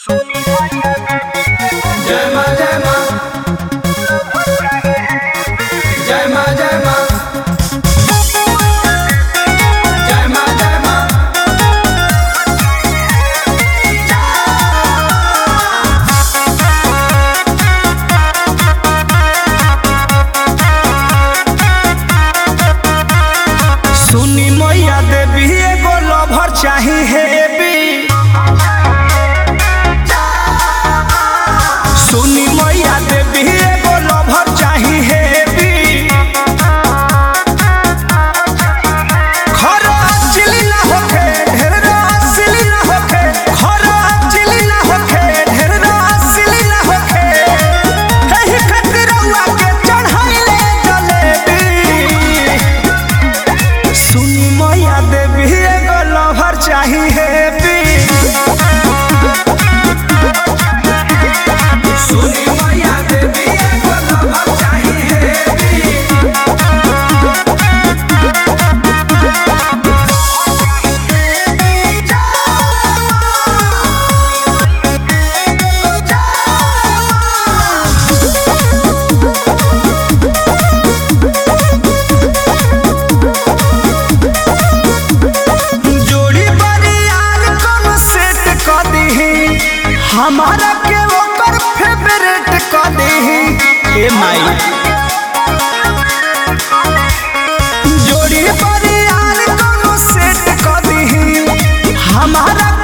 जय मां जय मां जय मां जय मां जय मां जय मां सुनी मैया देवी एगो लवर चाही हेबी। सुनी मैया देवी एगो लवर चाही हेबी। खरचिली ना होखे ढेर रसिली ना होखे खरचिली ना होखे ढेर रसिली ना होखे एही खातिर रउआ के चढ़ाइले जलेबी। सुनी मैया देवी एगो लवर चाही हेबी। सुनी मैया देवी एगो लवर चाही हेबी। जोड़ी बरियार कोनो सेट क दीही हमारा के ओकर फेवरेट क दीही ए माई। जोड़ी बरियार कोनो सेट क दीही हमारा